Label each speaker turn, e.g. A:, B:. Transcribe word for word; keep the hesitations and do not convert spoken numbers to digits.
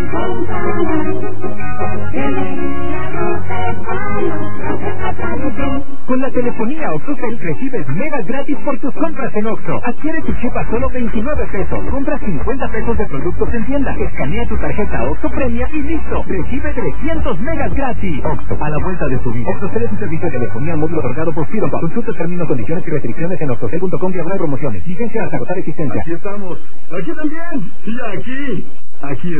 A: Con la telefonía OxoCell recibes megas gratis por tus compras en Oxxo. Adquiere tu chip a solo veintinueve pesos. Compra cincuenta pesos de productos en tienda. Escanea tu tarjeta Oxxo Premia y listo. Recibe trescientos megas gratis. Oxxo, a la vuelta de tu vida. OxoCell es un servicio de telefonía móvil otorgado por Freedom. Consulta términos, condiciones y restricciones en oxocell punto com diagonal promociones. Licencia hasta agotar existencia.
B: Aquí estamos. Aquí también. Y aquí. Aquí